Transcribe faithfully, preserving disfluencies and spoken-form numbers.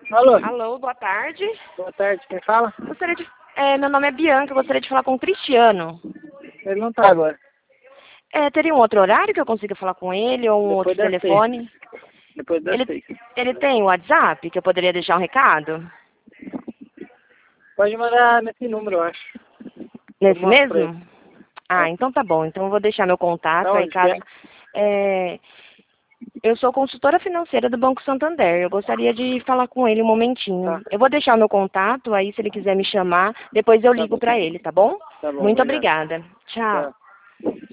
Alô? Alô, boa tarde. Boa tarde, quem fala? Gostaria de... É, meu nome é Bianca, eu gostaria de falar com o Cristiano. Ele não tá agora. É, teria um outro horário que eu consiga falar com ele ou um Depois outro das telefone? seis. Depois das Ele, seis. ele tem o WhatsApp que eu poderia deixar um recado? Pode mandar nesse número, eu acho. Nesse Eu mostro pra mesmo? ele. Ah, É. então tá bom. Então eu vou deixar meu contato, Da aí onde que caso... é? É, eu sou consultora financeira do Banco Santander. Eu gostaria de falar com ele um momentinho. Tá. Eu vou deixar meu contato, aí se ele quiser me chamar, depois eu Tá ligo bom. pra ele, tá bom? Tá bom, Muito obrigado. obrigada. Tchau. Tchau.